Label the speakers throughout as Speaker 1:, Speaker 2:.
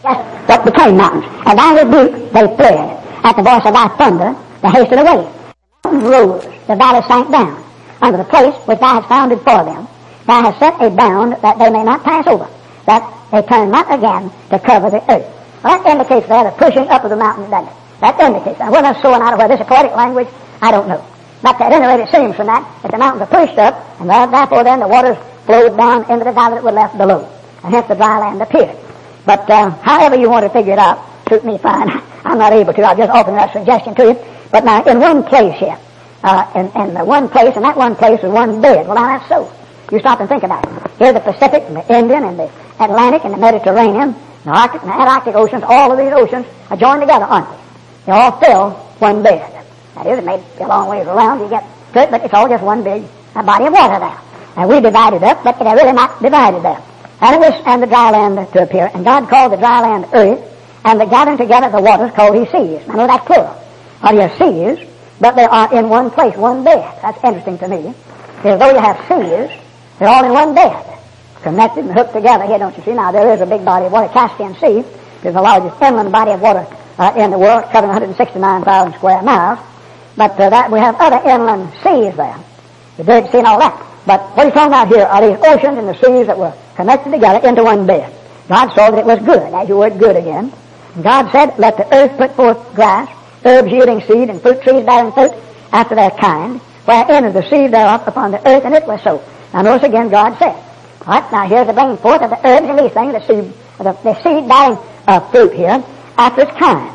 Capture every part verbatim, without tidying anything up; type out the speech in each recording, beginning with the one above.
Speaker 1: That's what became mountains. And thou rebuked, they fled. At the voice of thy thunder, they hasted away. The mountains rose, the valley sank down, under the place which thou hast founded for them. Thou hast set a bound that they may not pass over, that they turn not again to cover the earth. Well, that indicates there the pushing up of the mountain, doesn't it? That indicates. And whether it's so or not, or whether it's a poetic language, I don't know. But at any rate, it seems from that that the mountains are pushed up, and therefore then the waters flowed down into the valley that was left below, and hence the dry land appeared. But uh, however you want to figure it out, suit me fine. I'm not able to. I'll just offer that suggestion to you. But now, in one place here, uh, in, in the one place, and that one place is one bed. Well, now that's so. You stop and think about it. Here's the Pacific, and the Indian, and the Atlantic, and the Mediterranean, the Arctic, and the Antarctic oceans. All of these oceans are joined together, aren't they? They all fill one bed. That is, it may be a long ways around. You get to it, but it's all just one big uh, body of water there. And we divided up, but they're really not divided there. And it was, and the dry land to appear. And God called the dry land earth, and the gathering together the waters called he seas. I know that's plural. Or your seas, but they are in one place, one bed. That's interesting to me. As though you have seas, they're all in one bed, connected and hooked together here, don't you see? Now, there is a big body of water. Caspian Sea is the largest inland body of water uh, in the world, covering one hundred sixty-nine thousand square miles. But uh, that we have other inland seas there, the Dead Sea and all that. But what he's talking about here are these oceans and the seas that were connected together into one bed. God saw that it was good. That's your word, good again. And God said, let the earth put forth grass, herbs yielding seed, and fruit trees bearing fruit after their kind, wherein is the seed thereof upon the earth, and it was so. Now notice again, God said. All right, now here's the bringing forth of the herbs and these things, the seed, the, the seed bearing uh, fruit here, after its kind.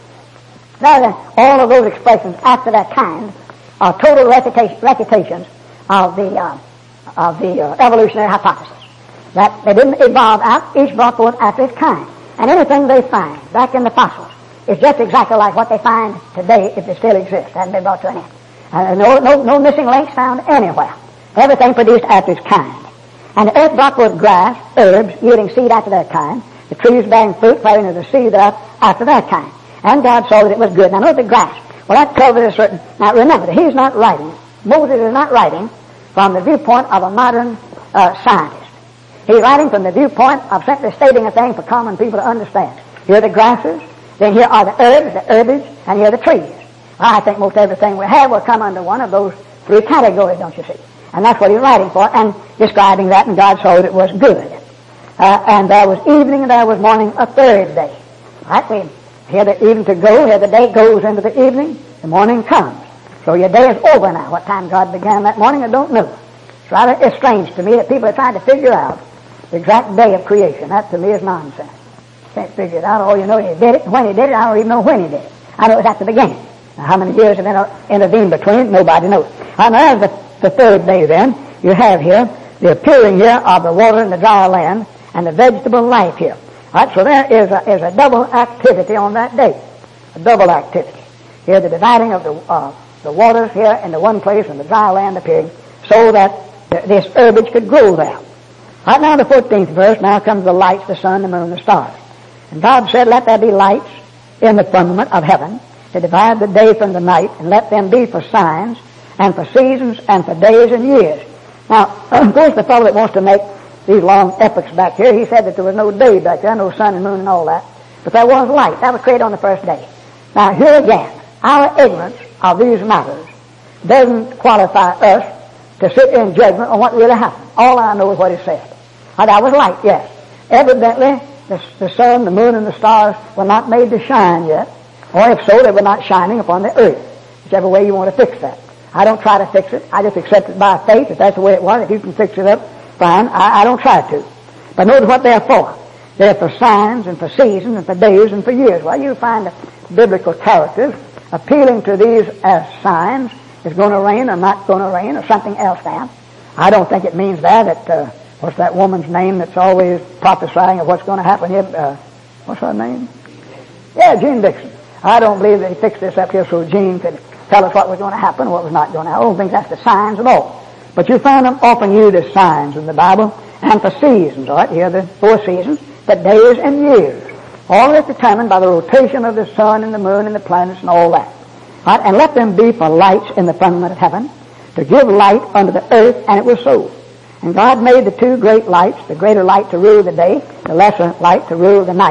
Speaker 1: Now, all of those expressions after that kind are total refutation, refutations of the uh, of the uh, evolutionary hypothesis. That they didn't evolve out, each brought forth after its kind. And anything they find back in the fossils is just exactly like what they find today if they still exist. They haven't been brought to an end. Uh, no, no, no missing links found anywhere. Everything produced after its kind. And the earth brought forth grass, herbs, yielding seed after their kind, the trees bearing fruit, wherein is the seed thereof after their kind. And God saw that it was good. Now note the grass. Well, that covers a certain... Now remember, he's not writing, Moses is not writing from the viewpoint of a modern uh, scientist. He's writing from the viewpoint of simply stating a thing for common people to understand. Here are the grasses, then here are the herbs, the herbage, and here are the trees. I think most everything we have will come under one of those three categories, don't you see? And that's what he's writing for, and describing that, and God saw that it was good. Uh, and there was evening, and there was morning, a third day. Right? We, here the evening to go, here the day goes into the evening, the morning comes. So your day is over now. What time God began that morning, I don't know. It's rather it's strange to me that people are trying to figure out the exact day of creation. That to me is nonsense. Can't figure it out. All you know he did it, and when he did it, I don't even know when he did it. I know it was at the beginning. Now, how many years have been intervened between? Nobody knows. And there's the, the third day then. You have here the appearing here of the water and the dry land and the vegetable life here. All right, so there is a, is a double activity on that day. A double activity. Here the dividing of the uh, the waters here in the one place and the dry land appearing so that th- this herbage could grow there. Right now the fourteenth verse, now comes the lights, the sun, the moon, the stars. And God said, let there be lights in the firmament of heaven to divide the day from the night, and let them be for signs and for seasons and for days and years. Now, of course, the fellow that wants to make these long epochs back here, he said that there was no day back there, no sun and moon and all that. But there was light. That was created on the first day. Now, here again, our ignorance of these matters doesn't qualify us to sit in judgment on what really happened. All I know is what it said. Now, that was light, yes. Evidently, the, the sun, the moon, and the stars were not made to shine yet. Or if so, they were not shining upon the earth. Whichever way you want to fix that. I don't try to fix it. I just accept it by faith. If that's the way it was, if you can fix it up, fine. I, I don't try to. But notice what they're for. They're for signs and for seasons and for days and for years. Well, you find the biblical characters appealing to these as signs. It's going to rain or not going to rain or something else there. I don't think it means there that, uh, what's that woman's name that's always prophesying of what's going to happen here? Uh, what's her name? Yeah, Jean Dixon. I don't believe that he fixed this up here so Jean could tell us what was going to happen and what was not going to happen. I don't think that's the signs at all. But you find them often used as signs in the Bible and for seasons. All right, here are the four seasons, but days and years. All of it determined by the rotation of the sun and the moon and the planets and all that. All right, and let them be for lights in the firmament of heaven, to give light unto the earth, and it was so. And God made the two great lights, the greater light to rule the day, the lesser light to rule the night.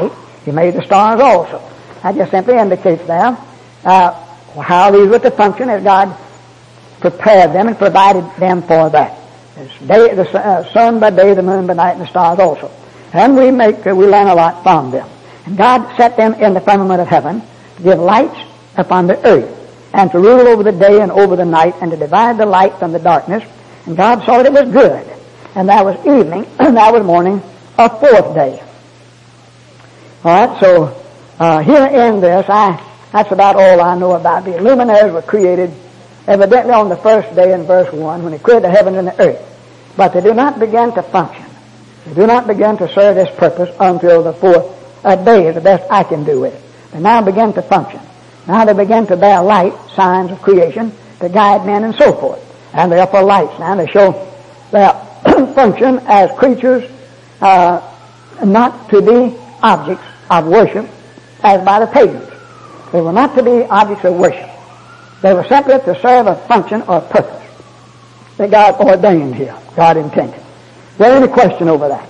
Speaker 2: He made the stars also. That just simply indicates there uh, how these were to function as God prepared them and provided them for that. It's day, the uh, sun by day, the moon by night, and the stars also. And we make, uh, we learn a lot from them. And God set them in the firmament of heaven to give lights upon the earth, and to rule over the day and over the night, and to divide the light from the darkness. And God saw that it was good. And that was evening, and that was morning, a fourth day. All right, so uh, here in this, I that's about all I know about. The luminaries were created evidently on the first day in verse one, when He created the heavens and the earth. But they do not begin to function. They do not begin to serve this purpose until the fourth uh, day, is the best I can do with it. They now begin to function. Now they begin to bear light, signs of creation, to guide men and so forth. And they are for lights. Now they show their function as creatures, uh, not to be objects of worship as by the pagans. They were not to be objects of worship. They were simply to serve a function or purpose that God ordained here, God intended. Is there any question over that?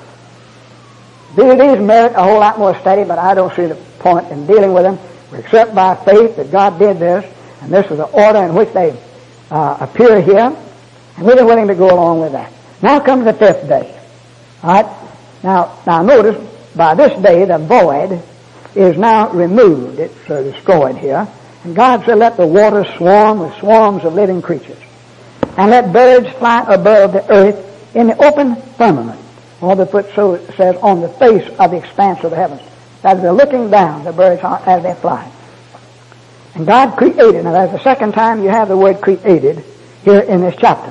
Speaker 2: These merit a whole lot more study, but I don't see the point in dealing with them, except by faith that God did this, and this is the order in which they uh, appear here, and we're willing to go along with that. Now comes the fifth day. All right? Now, now notice, by this day the void is now removed. It's uh, destroyed here. And God said, let the waters swarm with swarms of living creatures, and let birds fly above the earth in the open firmament. Or the foot so it says, on the face of the expanse of the heavens. As they're looking down, the birds are as they fly. And God created. Now that's the second time you have the word created here in this chapter.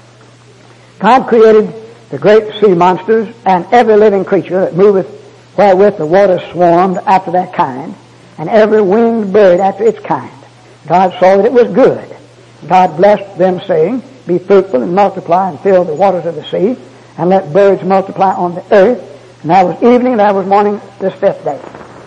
Speaker 2: God created the great sea monsters and every living creature that moveth wherewith the waters swarmed after their kind, and every winged bird after its kind. God saw that it was good. God blessed them, saying, be fruitful and multiply and fill the waters of the sea, and let birds multiply on the earth. And that was evening, that was morning, this fifth day.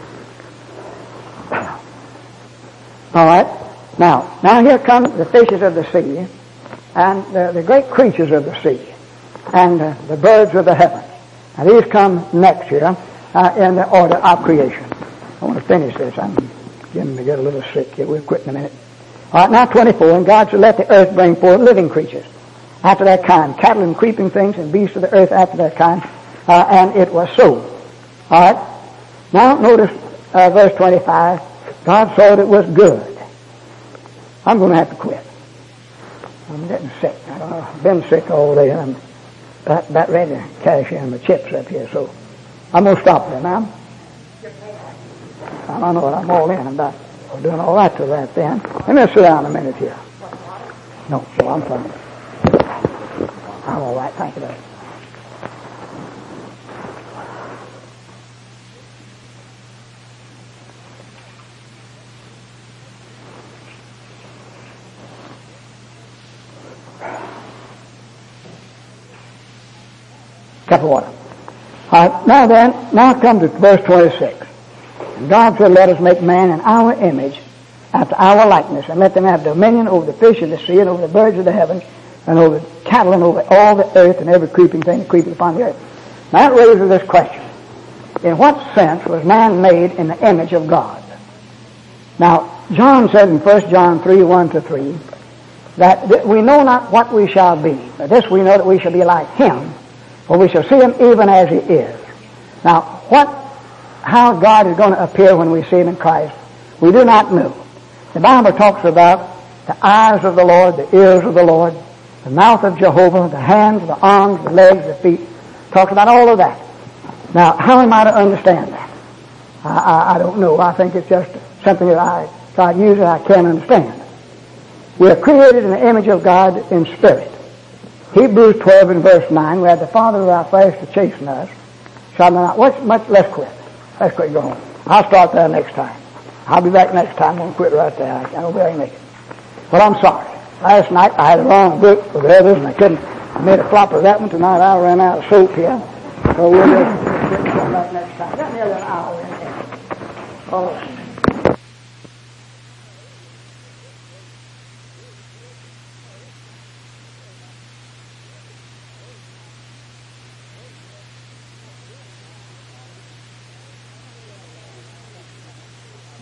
Speaker 2: All right. Now, now here come the fishes of the sea, and the, the great creatures of the sea, and uh, the birds of the heavens. Now these come next here uh, in the order of creation. I want to finish this. I'm beginning to get a little sick here. We'll quit in a minute. All right, now twenty-four. And God shall let the earth bring forth living creatures after their kind, cattle and creeping things and beasts of the earth after their kind. Uh, and it was so. All right. Now notice uh, verse twenty-five. God saw that it was good. I'm going to have to quit. I'm getting sick. I don't know. I've been sick all day, and I'm about, about ready to cash in my chips up here. So I'm going to stop there now. I don't know what I'm all in. I'm about I'm doing all right to that then. Let me sit down a minute here. No, so I'm fine. I'm all right. Thank you, buddy. Cup of water. All right, now then, now come to verse twenty-six. And God said, let us make man in our image, after our likeness, and let them have dominion over the fish of the sea, and over the birds of the heavens, and over cattle, and over all the earth, and every creeping thing that creepeth upon the earth. Now that raises this question. In what sense was man made in the image of God? Now, John said in First John three, one to three, that th- we know not what we shall be, but this we know that we shall be like Him, for we shall see Him even as He is. Now, what, how God is going to appear when we see Him in Christ, we do not know. The Bible talks about the eyes of the Lord, the ears of the Lord, the mouth of Jehovah, the hands, the arms, the legs, the feet. Talks about all of that. Now, how am I to understand that? I, I, I don't know. I think it's just something that I try to use that I can understand. We are created in the image of God in spirit. Hebrews twelve and verse nine, we have the Father of our flesh to chasten us. Shall not, what's much, let's quit. Let's quit going. I'll start there next time. I'll be back next time. I'm going to quit right there. I don't really make it. Well, I'm sorry. Last night I had a long book with the others and I couldn't, I made a flop of that one. Tonight I ran out of soap here. So we'll just come back next time. Got nearly an hour in there. Oh.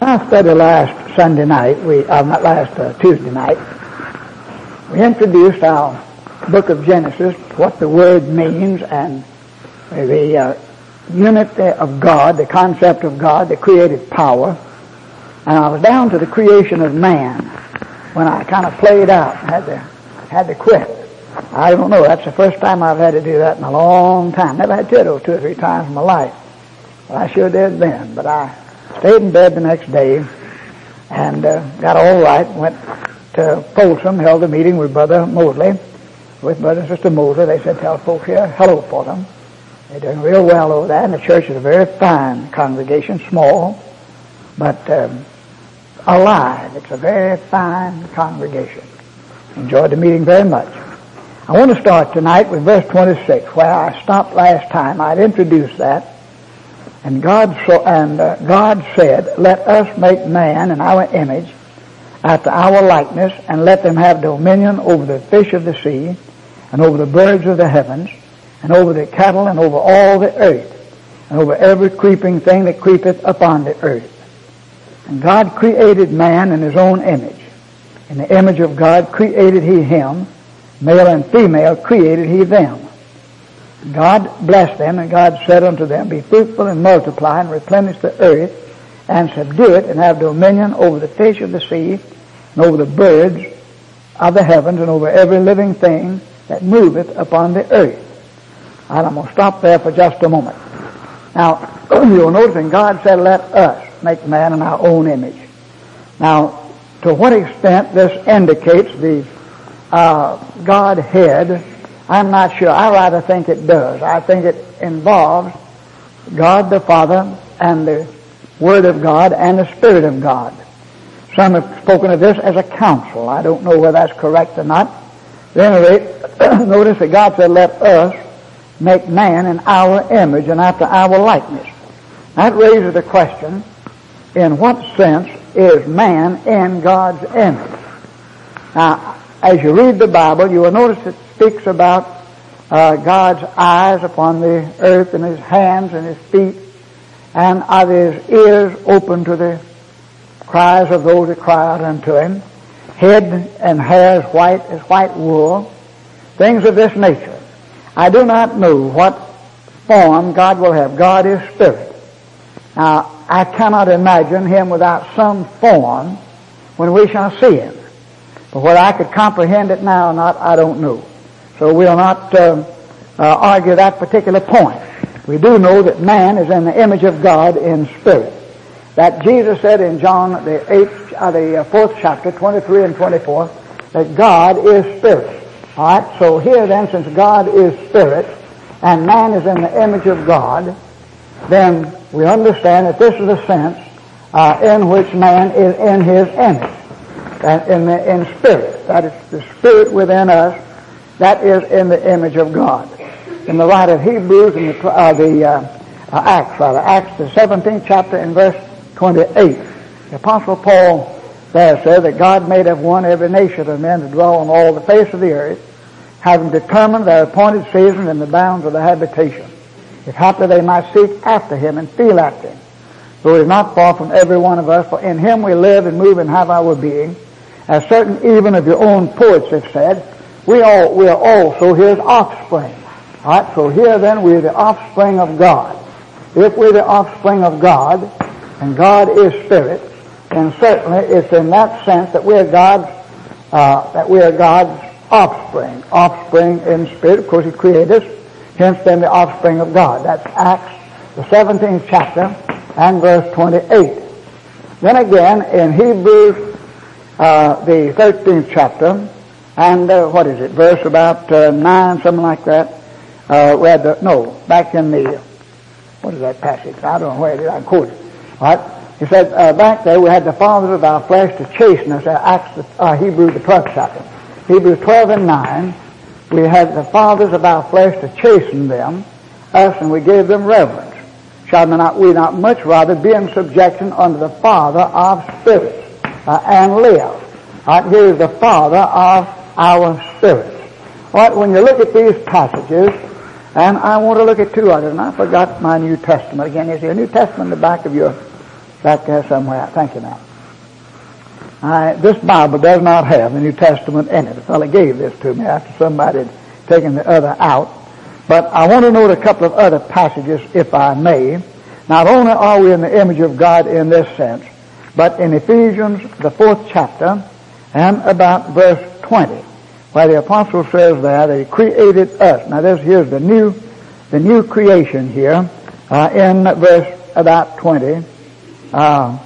Speaker 2: I studied last Sunday night, we, uh, not last uh, Tuesday night, we introduced our book of Genesis, what the word means, and the uh, unity of God, the concept of God, the creative power. And I was down to the creation of man when I kind of played out, had to, had to quit. I don't know, that's the first time I've had to do that in a long time. Never had to do it two or three times in my life. But I sure did then. But I stayed in bed the next day and uh, got all right, went to Folsom, held a meeting with Brother Mosley, with Brother and Sister Mosley. They said, tell folks here hello for them. They're doing real well over there, and the church is a very fine congregation, small, but um, alive. It's a very fine congregation. Enjoyed the meeting very much. I want to start tonight with verse twenty-six, where I stopped last time. I'd introduced that. And God so, and uh, God said, let us make man in our image, after our likeness, and let them have dominion over the fish of the sea, and over the birds of the heavens, and over the cattle, and over all the earth, and over every creeping thing that creepeth upon the earth. And God created man in his own image. In the image of God created he him, male and female created he them. God blessed them, and God said unto them, be fruitful and multiply, and replenish the earth, and subdue it, and have dominion over the fish of the sea, and over the birds of the heavens, and over every living thing that moveth upon the earth. And I'm going to stop there for just a moment. Now, you'll notice that God said, let us make man in our own image. Now, to what extent this indicates the uh, Godhead, I'm not sure. I rather think it does. I think it involves God the Father and the Word of God and the Spirit of God. Some have spoken of this as a council. I don't know whether that's correct or not. At any rate, notice that God said, let us make man in our image and after our likeness. That raises the question, in what sense is man in God's image? Now, as you read the Bible, you will notice it speaks about uh, God's eyes upon the earth, and his hands and his feet, and of his ears open to the cries of those that cry out unto him, head and hair as white as white wool, things of this nature. I do not know what form God will have. God is spirit. Now, I cannot imagine him without some form when we shall see him. But whether I could comprehend it now or not, I don't know. So we'll not uh, uh, argue that particular point. We do know that man is in the image of God in spirit. That Jesus said in John the eighth, uh, the fourth chapter, twenty-three and twenty-four, that God is spirit. All right. So here then, since God is spirit and man is in the image of God, then we understand that this is the sense uh, in which man is in his image, and in the in spirit. That is the spirit within us. That is in the image of God. In the writer of Hebrews, in the, uh, the uh, uh, Acts, rather, Acts the seventeenth chapter in verse twenty-eight, the Apostle Paul there said that God made of one every nation of men to dwell on all the face of the earth, having determined their appointed season and the bounds of their habitation, if haply they might seek after him and feel after him. So he is not far from every one of us, for in him we live and move and have our being, as certain even of your own poets have said, we all we are also his offspring. All right, so here then we are the offspring of God. If we're the offspring of God, and God is spirit, then certainly it's in that sense that we are God's uh, that we are God's offspring. Offspring in spirit, of course, he created us. Hence, then the offspring of God. That's Acts the seventeenth chapter and verse twenty-eight. Then again in Hebrews uh, the thirteenth chapter and uh, what is it? Verse about uh, nine, something like that. Uh, we had the, no, back in the, what is that passage? I don't know where it is. I quote it. All right. He said, uh, back there we had the fathers of our flesh to chasten us. Uh, Acts, the, uh, Hebrews, the twelfth chapter. Hebrews twelve and nine, we had the fathers of our flesh to chasten them, us, and we gave them reverence. Shall we not, we not much rather be in subjection unto the Father of spirits uh, and live? All right. Here is the Father of our spirits. All right. When you look at these passages, and I want to look at two others, and I forgot my New Testament. Again, there's a New Testament in the back of your back there somewhere. Thank you, ma'am. I, this Bible does not have the New Testament in it. The fellow gave this to me after somebody had taken the other out. But I want to note a couple of other passages, if I may. Not only are we in the image of God in this sense, but in Ephesians, the fourth chapter, and about verse twenty, where the apostle says there that he created us. Now this here's the new, the new creation here, uh, in verse about twenty. Uh,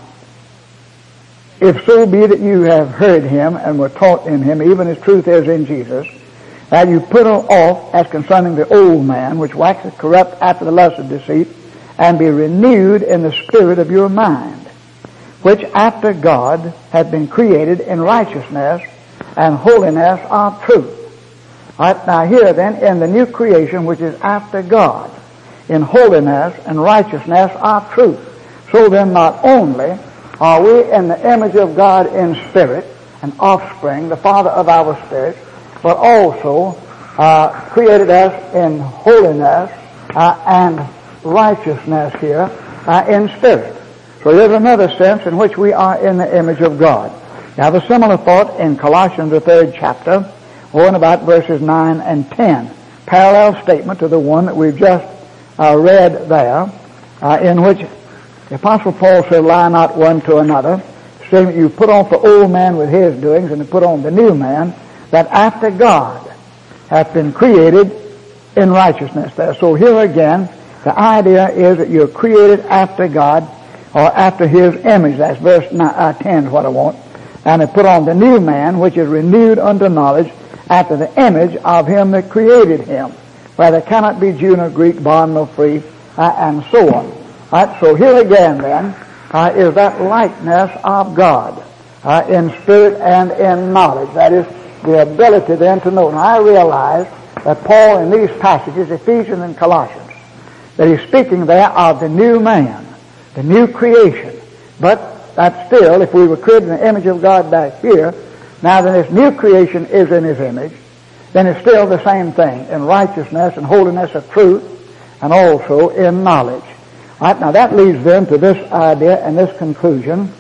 Speaker 2: If so be that you have heard him and were taught in him, even as truth is in Jesus, that you put off as concerning the old man, which waxeth corrupt after the lust of deceit, and be renewed in the spirit of your mind, which after God hath been created in righteousness and holiness of truth. All right, now here then, in the new creation, which is after God, in holiness and righteousness of truth. So then not only are we in the image of God in spirit, an offspring, the father of our spirits, but also uh, created us in holiness uh, and righteousness here uh, in spirit. So there's another sense in which we are in the image of God. You have a similar thought in Colossians, the third chapter, or in about verses nine and ten. Parallel statement to the one that we've just uh, read there, uh, in which the Apostle Paul said, lie not one to another, saying that you put off the old man with his doings and to put on the new man, that after God hath been created in righteousness there. So here again, the idea is that you're created after God, or after his image. That's verse nine, uh, ten is what I want. And to put on the new man, which is renewed unto knowledge, after the image of him that created him, where there cannot be Jew nor Greek, bond nor free, uh, and so on. Right, so here again then uh, is that likeness of God uh, in spirit and in knowledge. That is the ability then to know. Now I realize that Paul in these passages, Ephesians and Colossians, that he's speaking there of the new man, the new creation. But that's still, if we were created in the image of God back here, now that this new creation is in his image, then it's still the same thing in righteousness and holiness of truth and also in knowledge. Right, now that leads then to this idea and this conclusion,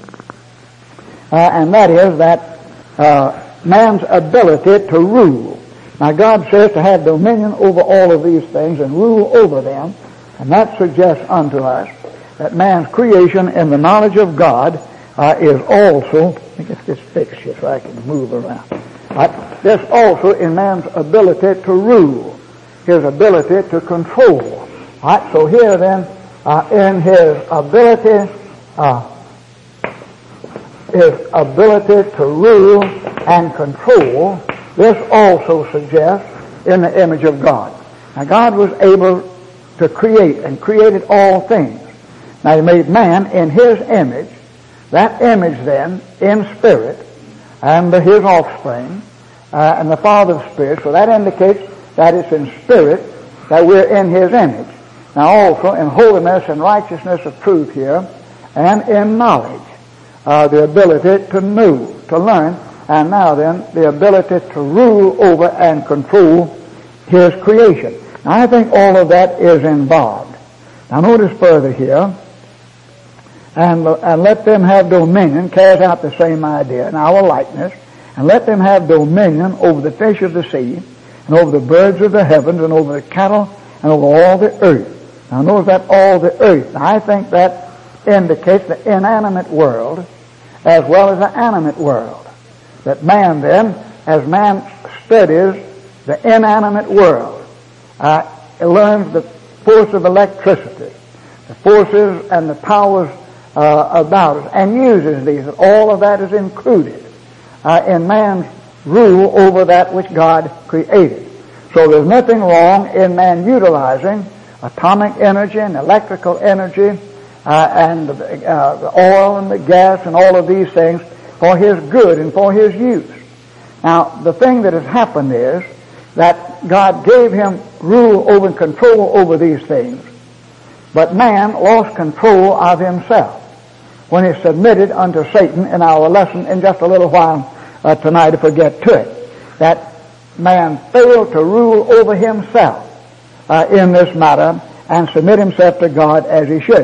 Speaker 2: uh, and that is that uh, man's ability to rule. Now God says to have dominion over all of these things and rule over them, and that suggests unto us that man's creation in the knowledge of God uh, is also, let me get this fixed here so I can move around. Right, this also in man's ability to rule, his ability to control. Right, so here then, Uh, in his ability, uh, his ability to rule and control, this also suggests in the image of God. Now God was able to create and created all things. Now he made man in his image. That image then in spirit and his offspring uh, and the Father's spirit. So that indicates that it's in spirit that we're in his image. Now also in holiness and righteousness of truth here, and in knowledge, uh, the ability to know, to learn, and now then the ability to rule over and control his creation. Now I think all of that is involved. Now notice further here, and, and let them have dominion, carries out the same idea in our likeness, and let them have dominion over the fish of the sea, and over the birds of the heavens, and over the cattle, and over all the earth. Now notice that all the earth. Now I think that indicates the inanimate world as well as the animate world. That man then, as man studies the inanimate world, uh, it learns the force of electricity, the forces and the powers uh, about us, and uses these. All of that is included uh, in man's rule over that which God created. So there's nothing wrong in man utilizing atomic energy and electrical energy uh, and the, uh, the oil and the gas and all of these things for his good and for his use. Now, the thing that has happened is that God gave him rule over and control over these things, but man lost control of himself when he submitted unto Satan in our lesson in just a little while uh, tonight, if we get to it. That man failed to rule over himself Uh, in this matter and submit himself to God as he should.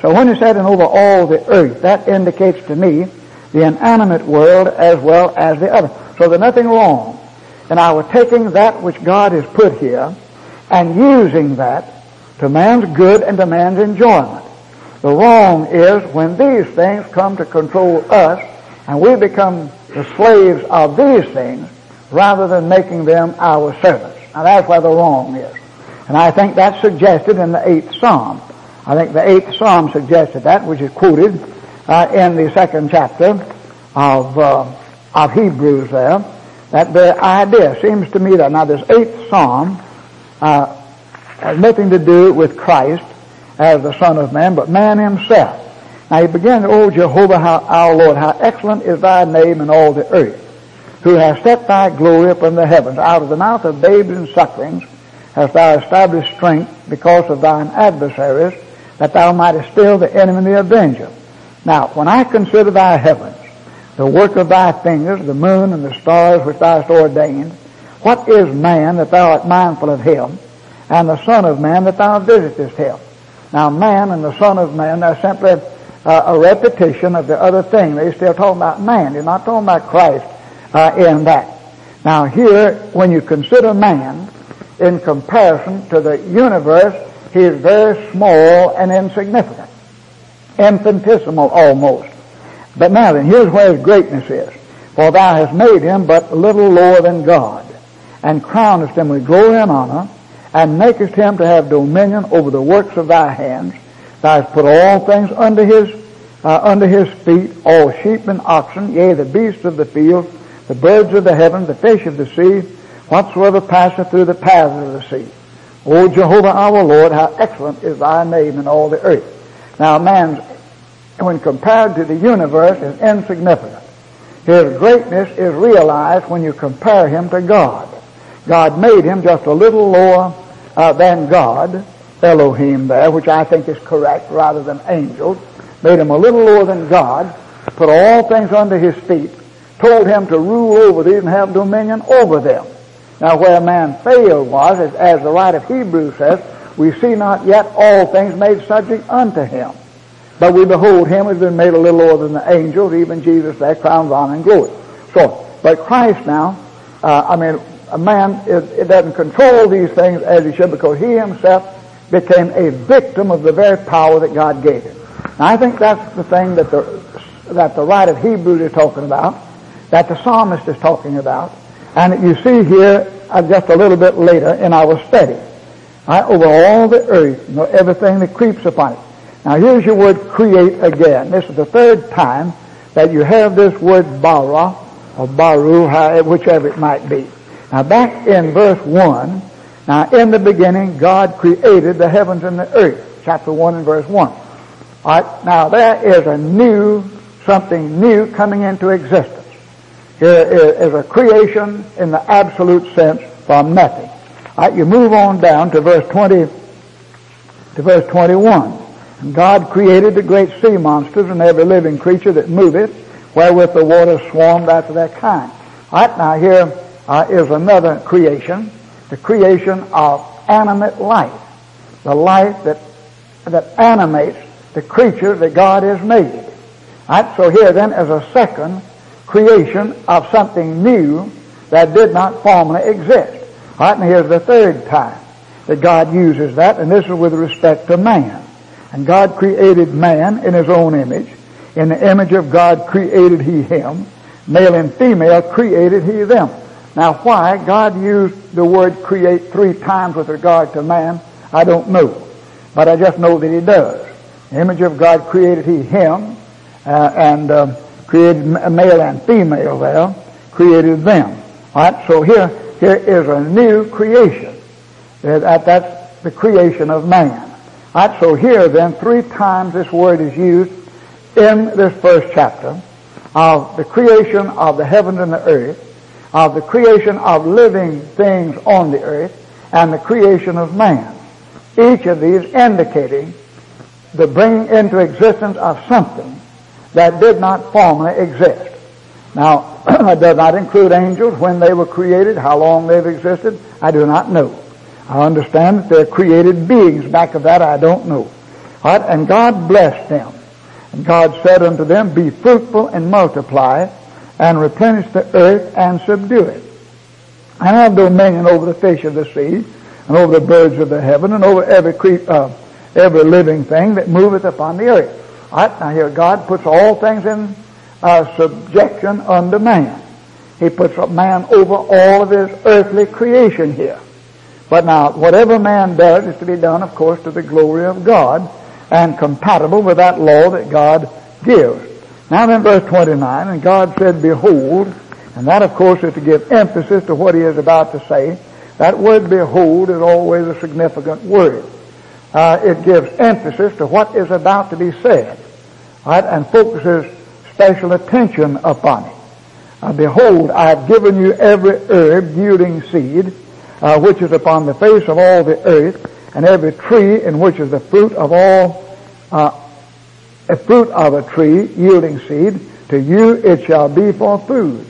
Speaker 2: So when he said, and over all the earth, that indicates to me the inanimate world as well as the other. So there's nothing wrong in our taking that which God has put here and using that to man's good and to man's enjoyment. The wrong is when these things come to control us and we become the slaves of these things rather than making them our servants. Now that's where the wrong is. And I think that's suggested in the eighth Psalm. I think the eighth Psalm suggested that, which is quoted uh, in the second chapter of uh, of Hebrews there. That the idea seems to me that now this eighth Psalm uh, has nothing to do with Christ as the Son of Man, but man himself. Now he begins, O Jehovah, how, our Lord, how excellent is thy name in all the earth, who hast set thy glory upon the heavens. Out of the mouth of babes and sucklings hast thou established strength because of thine adversaries, that thou mightest still the enemy and the avenger. Now, when I consider thy heavens, the work of thy fingers, the moon and the stars which thou hast ordained, what is man that thou art mindful of him, and the Son of Man that thou visitest him? Now, man and the Son of Man, they're simply uh, a repetition of the other thing. They're still talking about man. You're not talking about Christ uh, in that. Now, here, when you consider man in comparison to the universe, he is very small and insignificant, infinitesimal almost. But now then, here's where his greatness is. For thou hast made him but a little lower than God, and crownest him with glory and honor, and makest him to have dominion over the works of thy hands. Thou hast put all things under his uh, under his feet, all sheep and oxen, yea, the beasts of the field, the birds of the heaven, the fish of the sea, whatsoever passeth through the paths of the sea. O Jehovah our Lord, how excellent is thy name in all the earth. Now man's, when compared to the universe, is insignificant. His greatness is realized when you compare him to God. God made him just a little lower uh, than God, Elohim there, which I think is correct rather than angels. Made him a little lower than God, put all things under his feet, told him to rule over these and have dominion over them. Now where man failed was, as, as the writer of Hebrews says, we see not yet all things made subject unto him. But we behold him as been made a little lower than the angels, even Jesus there, crowned with honor and glory. So, but Christ now, uh, I mean, a man, it, it doesn't control these things as he should, because he himself became a victim of the very power that God gave him. Now I think that's the thing that the, that the writer of Hebrews is talking about, that the psalmist is talking about, and that you see here uh, just a little bit later in our study. Right, over all the earth, you know, everything that creeps upon it. Now here's your word create again. This is the third time that you have this word bara, or baru, whichever it might be. Now back in verse one, now in the beginning God created the heavens and the earth. Chapter one and verse one. Alright, now there is a new, something new coming into existence. Here is a creation in the absolute sense from nothing. Alright, you move on down to verse twenty, to verse twenty-one. And God created the great sea monsters and every living creature that moveth, wherewith the waters swarmed after their kind. Alright, now here uh, is another creation, the creation of animate life, the life that that animates the creature that God has made. Alright, so here then is a second creation of something new that did not formerly exist. Alright, and here's the third time that God uses that, and this is with respect to man. And God created man in his own image. In the image of God created he him. Male and female created he them. Now why God used the word create three times with regard to man, I don't know. But I just know that he does. The image of God created he him, uh, and uh, created male and female there, created them. Alright, so here, here is a new creation. That, that's the creation of man. Alright, so here then, three times this word is used in this first chapter of the creation of the heavens and the earth, of the creation of living things on the earth, and the creation of man. Each of these indicating the bringing into existence of something that did not formerly exist. Now, it does not include angels, when they were created, how long they've existed, I do not know. I understand that they're created beings. Back of that, I don't know.
Speaker 3: Right? And God blessed them. And God said unto them, be fruitful and multiply, and replenish the earth and subdue it, and have dominion over the fish of the sea, and over the birds of the heaven, and over every cre- uh, every living thing that moveth upon the earth. All right, now here God puts all things in uh, subjection unto man. He puts man over all of his earthly creation here. But now, whatever man does is to be done, of course, to the glory of God, and compatible with that law that God gives. Now then, verse twenty-nine, and God said, behold, and that, of course, is to give emphasis to what he is about to say. That word behold is always a significant word. Uh, it gives emphasis to what is about to be said, right, and focuses special attention upon it. Uh, behold, I have given you every herb yielding seed, uh, which is upon the face of all the earth, and every tree in which is the fruit of all, uh, a fruit of a tree yielding seed, to you it shall be for food.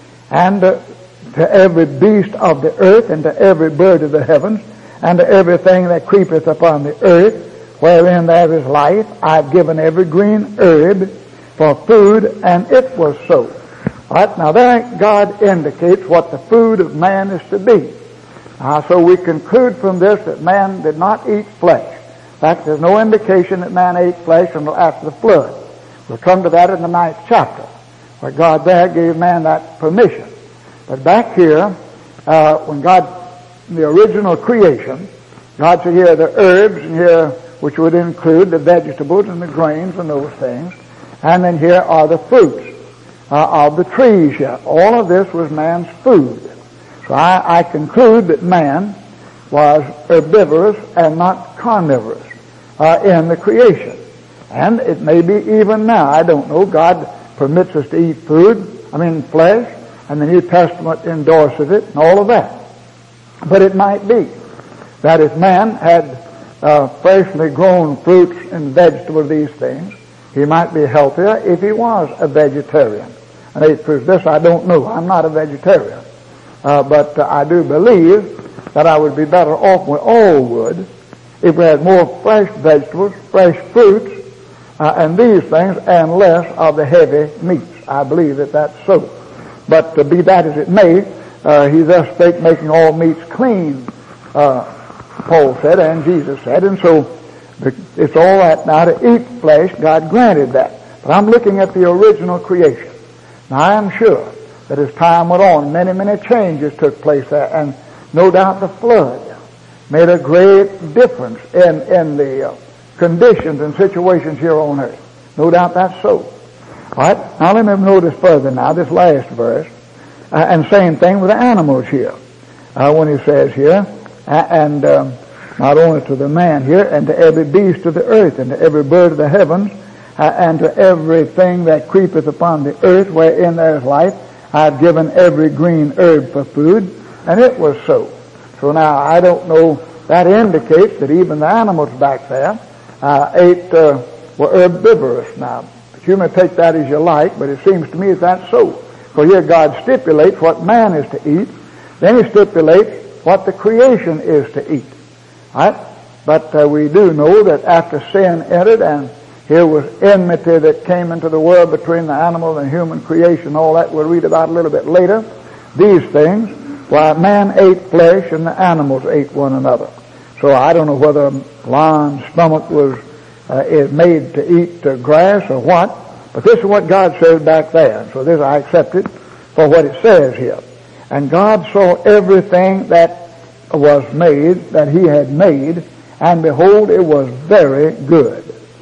Speaker 3: And uh, to every beast of the earth, and to every bird of the heavens, and to everything that creepeth upon the earth, wherein there is life, I have given every green herb for food, and it was so. All right, now there God indicates what the food of man is to be. Uh, so we conclude from this that man did not eat flesh. In fact, there's no indication that man ate flesh until after the flood. We'll come to that in the ninth chapter, where God there gave man that permission. But back here, uh, when God, the original creation, God said here are the herbs, and here, which would include the vegetables and the grains and those things, and then here are the fruits uh, of the trees here. All of this was man's food. So I, I conclude that man was herbivorous and not carnivorous uh, in the creation. And it may be even now, I don't know, God permits us to eat food, I mean flesh, and the New Testament endorses it and all of that. But it might be that if man had uh, freshly grown fruits and vegetables, these things, he might be healthier if he was a vegetarian and ate fruits. This I don't know. I'm not a vegetarian. Uh, but uh, I do believe that I would be better off, we all would, if we had more fresh vegetables, fresh fruits, uh, and these things, and less of the heavy meats. I believe that that's so. But to be that as it may, uh, he thus spake, making all meats clean, uh, Paul said, and Jesus said, and so it's all right now to eat flesh. God granted that. But I'm looking at the original creation. Now I am sure that as time went on, many, many changes took place there, and no doubt the flood made a great difference in, in the uh, conditions and situations here on earth. No doubt that's so. All right, now let me notice further now, this last verse, uh, and same thing with the animals here. Uh, when he says here, uh, and um, not only to the man here, and to every beast of the earth, and to every bird of the heavens, uh, and to everything that creepeth upon the earth, wherein there is life, I have given every green herb for food, and it was so. So now I don't know, that indicates that even the animals back there uh, ate, uh, were herbivorous. Now, you may take that as you like, but it seems to me that that's so. For here God stipulates what man is to eat, then he stipulates what the creation is to eat. Right? But uh, we do know that after sin entered, and here was enmity that came into the world between the animal and human creation, all that we'll read about a little bit later. These things, why man ate flesh and the animals ate one another. So I don't know whether a lion's stomach was uh, is made to eat uh, grass or what, but this is what God says back there. So this I accept it for what it says here. And God saw everything that was made, that he had made, and behold, it was very good.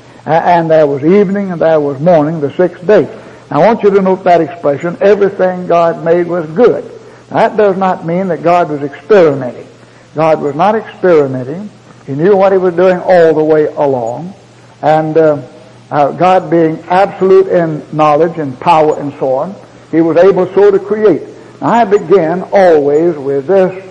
Speaker 3: And there was evening and there was morning, the sixth day. Now I want you to note that expression, everything God made was good. Now, that does not mean that God was experimenting. God was not experimenting. He knew what he was doing all the way along. And uh, uh, God being absolute in knowledge and power and so on, he was able so to create. Now I begin always with this,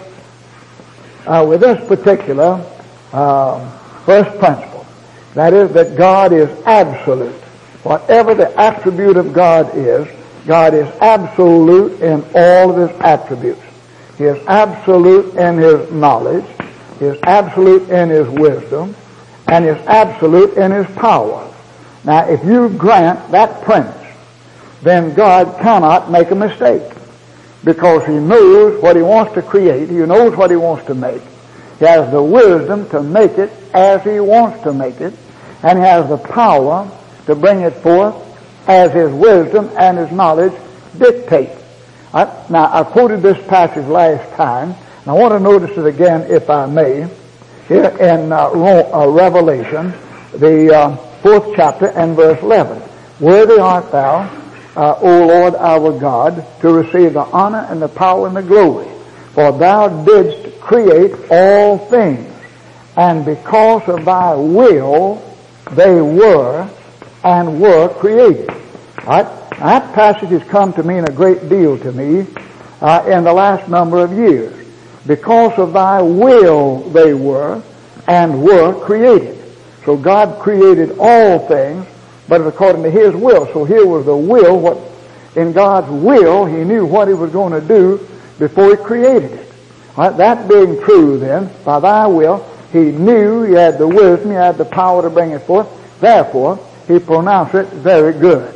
Speaker 3: uh, with this particular uh, first principle. That is, that God is absolute. Whatever the attribute of God is, God is absolute in all of his attributes. He is absolute in his knowledge. He is absolute in his wisdom. and is absolute in his power. Now, if you grant that premise, then God cannot make a mistake, because he knows what he wants to create. He knows what he wants to make. He has the wisdom to make it as he wants to make it, and he has the power to bring it forth as his wisdom and his knowledge dictate. I, now, I quoted this passage last time, and I want to notice it again, if I may, here in uh, uh, Revelation, the uh, fourth chapter and verse eleven. Worthy art thou, uh, O Lord our God, to receive the honor and the power and the glory, for thou didst create all things, and because of thy will they were and were created. All right? That passage has come to mean a great deal to me uh, in the last number of years. Because of thy will they were and were created. So God created all things, but according to his will. So here was the will. What in God's will, he knew what he was going to do before he created it. All right? That being true then, by thy will, he knew, he had the wisdom, he had the power to bring it forth. Therefore, he pronounced it very good.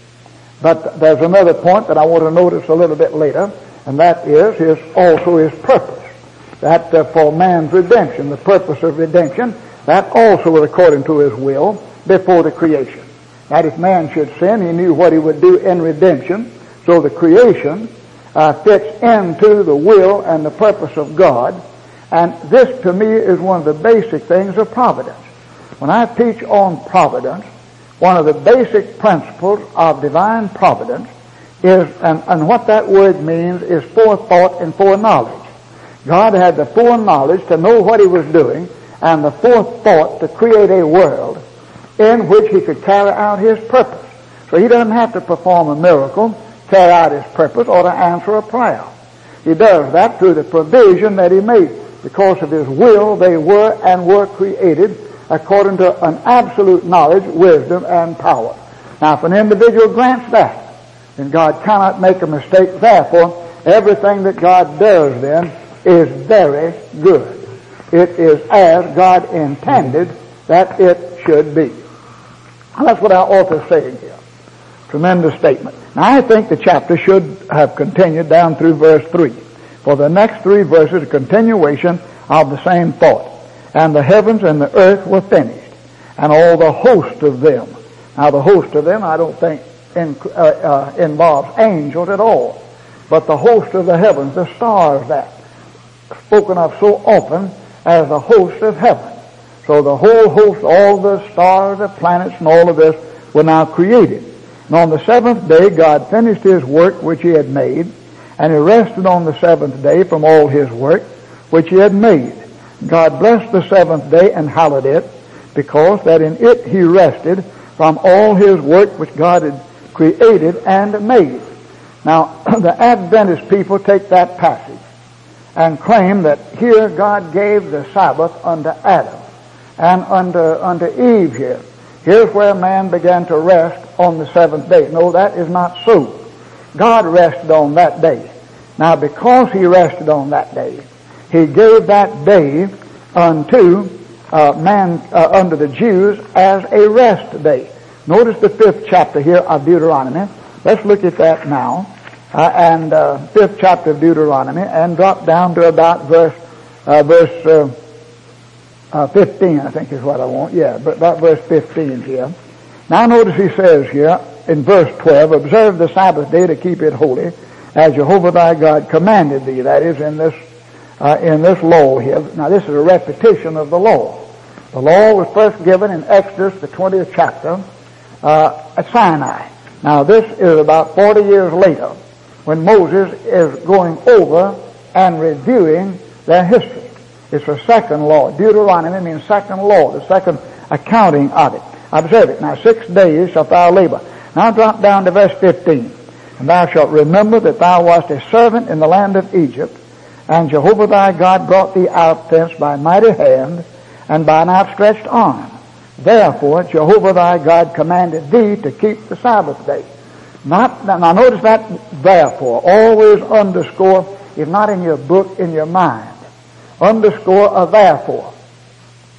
Speaker 3: But there's another point that I want to notice a little bit later, and that is his, also his purpose. That uh, for man's redemption, the purpose of redemption, that also was according to his will before the creation. That if man should sin, he knew what he would do in redemption. So the creation uh, fits into the will and the purpose of God. And this to me is one of the basic things of providence. When I teach on providence, one of the basic principles of divine providence is, and, and what that word means is forethought and foreknowledge. God had the foreknowledge to know what he was doing, and the forethought to create a world in which he could carry out his purpose. So he doesn't have to perform a miracle, carry out his purpose, or to answer a prayer. He does that through the provision that he made. Because of his will, they were and were created according to an absolute knowledge, wisdom, and power. Now, if an individual grants that, then God cannot make a mistake. Therefore, everything that God does then is very good. It is as God intended that it should be. Now, that's what our author is saying here. Tremendous statement. Now, I think the chapter should have continued down through verse three. For the next three verses, a continuation of the same thought. And the heavens and the earth were finished, and all the host of them. Now, the host of them, I don't think in, uh, uh, involves angels at all, but the host of the heavens, the stars that spoken of so often as the host of heaven. So the whole host, all the stars, the planets, and all of this were now created. And on the seventh day, God finished his work which he had made, and he rested on the seventh day from all his work which he had made. God blessed the seventh day and hallowed it, because that in it he rested from all his work which God had created and made. Now, the Adventist people take that passage and claim that here God gave the Sabbath unto Adam and unto, unto Eve here. Here's where man began to rest on the seventh day. No, that is not so. God rested on that day. Now, because he rested on that day, he gave that day unto uh, man, uh, unto the Jews as a rest day. Notice the fifth chapter here of Deuteronomy. Let's look at that now. Uh, and uh, fifth chapter of Deuteronomy, and drop down to about verse uh, verse uh, uh, fifteen, I think is what I want. Yeah, but about verse fifteen here. Now notice he says here in verse twelve, observe the Sabbath day to keep it holy, as Jehovah thy God commanded thee. That is in this Uh, in this law here. Now this is a repetition of the law. The law was first given in Exodus, the twentieth chapter, uh, at Sinai. Now this is about forty years later, when Moses is going over and reviewing their history. It's a second law. Deuteronomy means second law, the second accounting of it. Observe it. Now six days shalt thou labor. Now drop down to verse fifteen. And thou shalt remember that thou wast a servant in the land of Egypt, and Jehovah thy God brought thee out thence by mighty hand and by an outstretched arm. Therefore Jehovah thy God commanded thee to keep the Sabbath day. Not, now notice that therefore. Always underscore, if not in your book, in your mind. Underscore a therefore.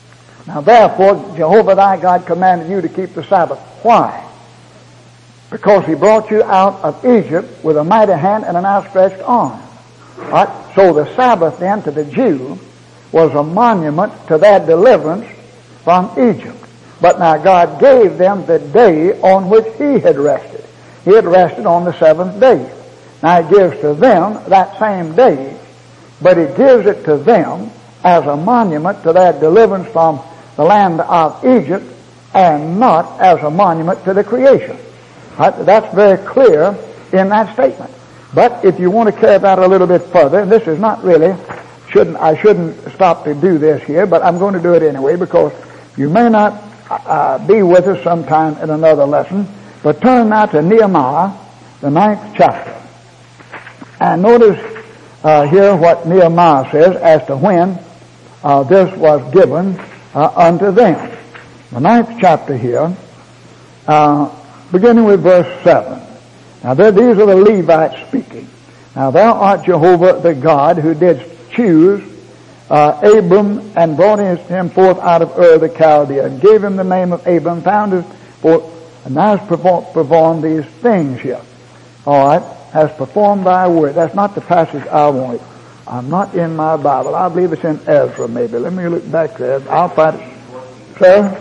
Speaker 3: Now therefore, Jehovah thy God commanded you to keep the Sabbath. Why? Because he brought you out of Egypt with a mighty hand and an outstretched arm. Right? So the Sabbath then to the Jew was a monument to their deliverance from Egypt. But now God gave them the day on which he had rested. He had rested on the seventh day. Now he gives to them that same day, but he gives it to them as a monument to their deliverance from the land of Egypt and not as a monument to the creation. Right? That's very clear in that statement. But if you want to carry that a little bit further, and this is not really, shouldn't I shouldn't stop to do this here, but I'm going to do it anyway because you may not uh, be with us sometime in another lesson. But turn now to Nehemiah, the ninth chapter. And notice uh, here what Nehemiah says as to when uh, this was given uh, unto them. The ninth chapter here, uh, beginning with verse seven. Now there, these are the Levites speaking. Now thou art Jehovah the God who didst choose uh, Abram and brought him forth out of Ur the Chaldea and gave him the name of Abram, found his forth, and thou hast performed these things here. All right, has performed thy word. That's not the passage I wanted. I'm not in my Bible. I believe it's in Ezra maybe. Let me look back there. I'll find it. Sir?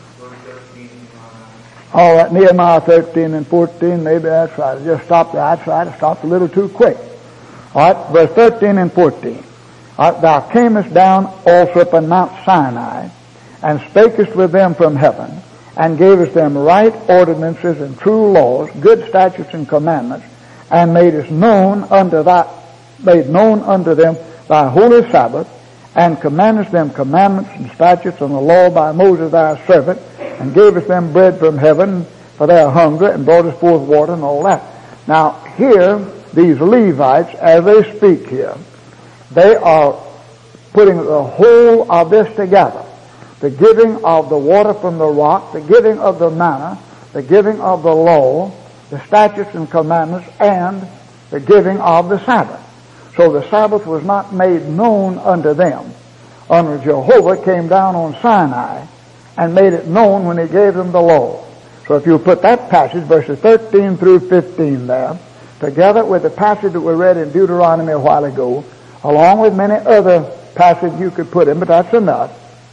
Speaker 3: All right, Nehemiah thirteen and fourteen, maybe that's right. I just stopped there. I tried to stop a little too quick. All right, verse thirteen and fourteen. All right, thou camest down also upon Mount Sinai, and spakest with them from heaven, and gavest them right ordinances and true laws, good statutes and commandments, and madest known unto thy, made known unto them thy holy Sabbath, and commandest them commandments and statutes and the law by Moses thy servant, and gavest them bread from heaven for their hunger, and broughtest forth water and all that. Now here, these Levites, as they speak here, they are putting the whole of this together. The giving of the water from the rock, the giving of the manna, the giving of the law, the statutes and commandments, and the giving of the Sabbath. So the Sabbath was not made known unto them until Jehovah came down on Sinai and made it known when he gave them the law. So if you put that passage, verses thirteen through fifteen there, together with the passage that we read in Deuteronomy a while ago, along with many other passages you could put in, but that's enough.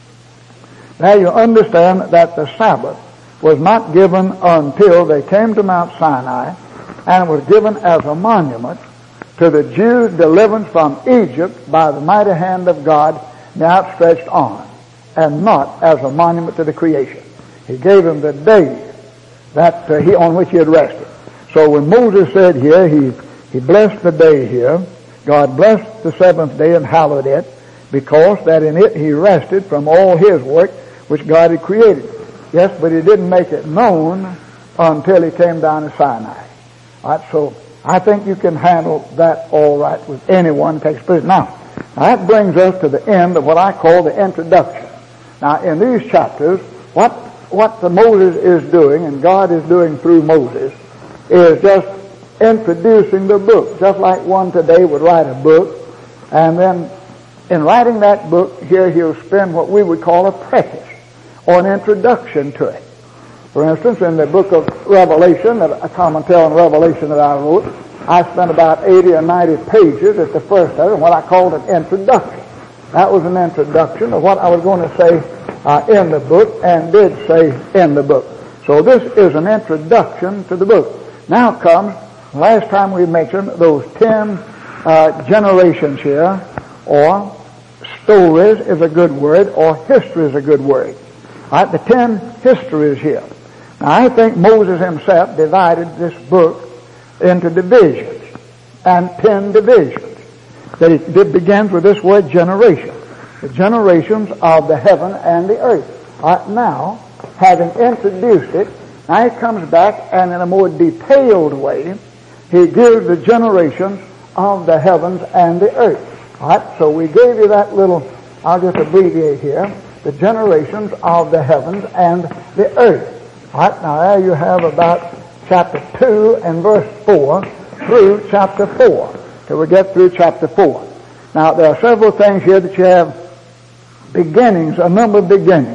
Speaker 3: Now you understand that the Sabbath was not given until they came to Mount Sinai, and was given as a monument to the Jews' deliverance from Egypt by the mighty hand of God, the outstretched arm, and not as a monument to the creation. He gave them the day that uh, he on which he had rested. So when Moses said here, he he blessed the day here. God blessed the seventh day and hallowed it, because that in it he rested from all his work which God had created. Yes, but he didn't make it known until he came down to Sinai. All right, so I think you can handle that all right with anyone who takes place. Now, that brings us to the end of what I call the introduction. Now, in these chapters, what what the Moses is doing, and God is doing through Moses, is just introducing the book, just like one today would write a book, and then in writing that book, here he'll spend what we would call a preface, or an introduction to it. For instance, in the book of Revelation, a commentary on Revelation that I wrote, I spent about eighty or ninety pages at the first of it, what I called an introduction. That was an introduction of what I was going to say uh, in the book, and did say in the book. So this is an introduction to the book. Now comes, last time we mentioned those ten uh, generations here, or stories is a good word, or history is a good word. All right, the ten histories here. Now I think Moses himself divided this book into divisions, and ten divisions. That it, it begins with this word generation. The generations of the heaven and the earth. All right, now, having introduced it, now he comes back and in a more detailed way, he gives the generations of the heavens and the earth. All right, so we gave you that little, I'll just abbreviate here, the generations of the heavens and the earth. All right, now there you have about chapter two and verse four through chapter four, till we get through chapter four. Now there are several things here that you have beginnings, a number of beginnings.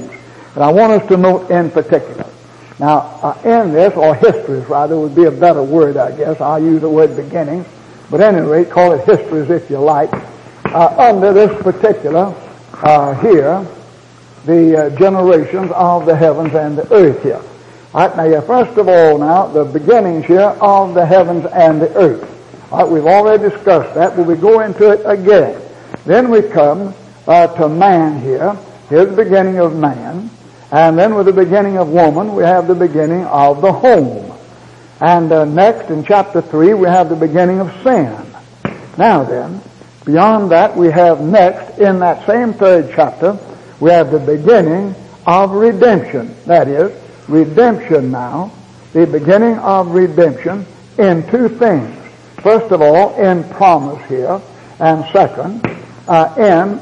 Speaker 3: And I want us to note in particular. Now, uh, in this, or histories rather, would be a better word, I guess. I'll use the word beginning. But at any rate, call it histories if you like. Uh, under this particular, uh, here, the uh, generations of the heavens and the earth here. All right, now, yeah, first of all now, the beginnings here of the heavens and the earth. All right, we've already discussed that, but we go into it again. Then we come uh, to man here. Here's the beginning of man. And then with the beginning of woman, we have the beginning of the home. And uh, next, in chapter three, we have the beginning of sin. Now then, beyond that, we have next, in that same third chapter, we have the beginning of redemption. That is, redemption now, the beginning of redemption in two things. First of all, in promise here, and second, uh, in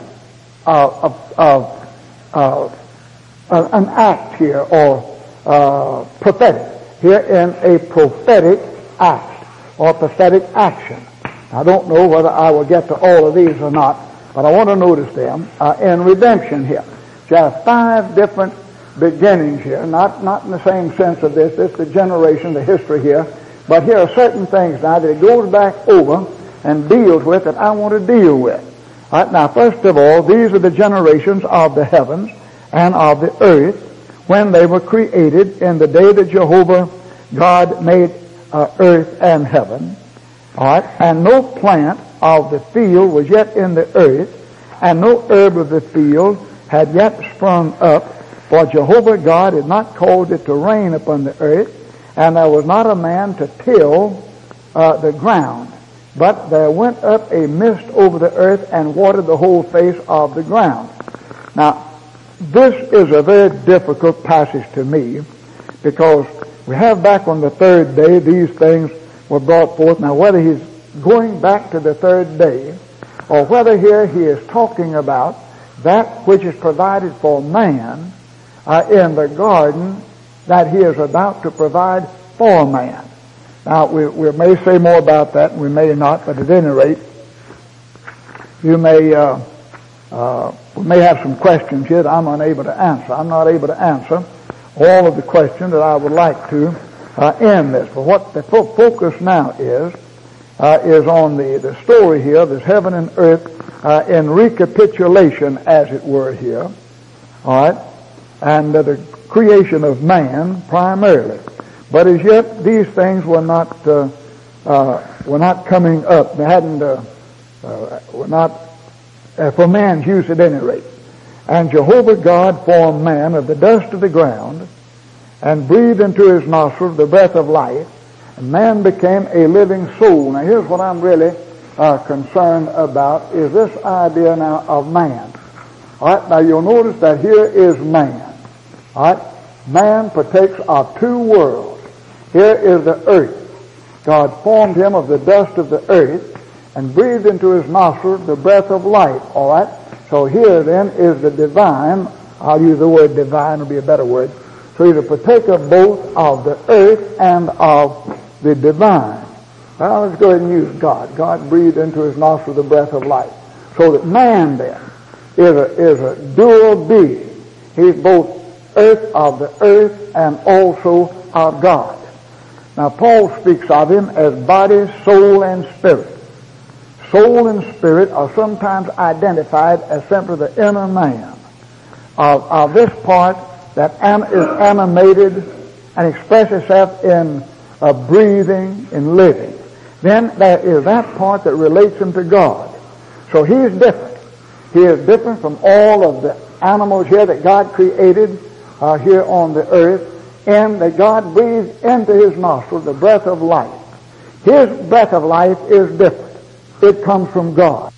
Speaker 3: uh, uh, uh, uh, an act here, or uh, prophetic. Here in a prophetic act, or prophetic action. I don't know whether I will get to all of these or not, but I want to notice them uh, in redemption here. So you have five different beginnings here, not, not in the same sense of this, this is the generation, the history here, but here are certain things now that it goes back over and deals with that I want to deal with. All right, now, first of all, these are the generations of the heavens and of the earth when they were created in the day that Jehovah God made uh, earth and heaven. All right, and no plant of the field was yet in the earth, and no herb of the field had yet sprung up, for Jehovah God had not caused it to rain upon the earth, and there was not a man to till uh, the ground. But there went up a mist over the earth and watered the whole face of the ground. Now, this is a very difficult passage to me, because we have back on the third day these things were brought forth. Now, whether he's going back to the third day, or whether here he is talking about that which is provided for man uh, in the garden that he is about to provide for man. Now, we, we may say more about that, and we may not, but at any rate, you may, uh, uh, we may have some questions here that I'm unable to answer. I'm not able to answer all of the questions that I would like to uh, in this. But what the fo- focus now is, uh, is on the, the story here, this heaven and earth, uh, in recapitulation, as it were here. All right? And uh, the creation of man primarily. But as yet, these things were not uh, uh, were not coming up. They hadn't uh, uh, were not uh, for man's use at any rate. And Jehovah God formed man of the dust of the ground, and breathed into his nostrils the breath of life, and man became a living soul. Now, here's what I'm really uh, concerned about: is this idea now of man. All right. Now, you'll notice that here is man. All right. Man partakes of two worlds. Here is the earth. God formed him of the dust of the earth and breathed into his nostrils the breath of life. All right? So here then is the divine. I'll use the word divine, will be a better word. So he's a partaker both of the earth and of the divine. Well, let's go ahead and use God. God breathed into his nostrils the breath of life. So that man then is a, is a dual being. He's both earth of the earth and also of God. Now, Paul speaks of him as body, soul, and spirit. Soul and spirit are sometimes identified as simply the inner man of, of this part that an, is animated and expresses itself in uh, breathing and living. Then there is that part that relates him to God. So he is different. He is different from all of the animals here that God created uh, here on the earth, and that God breathed into his nostrils the breath of life. His breath of life is different. It comes from God.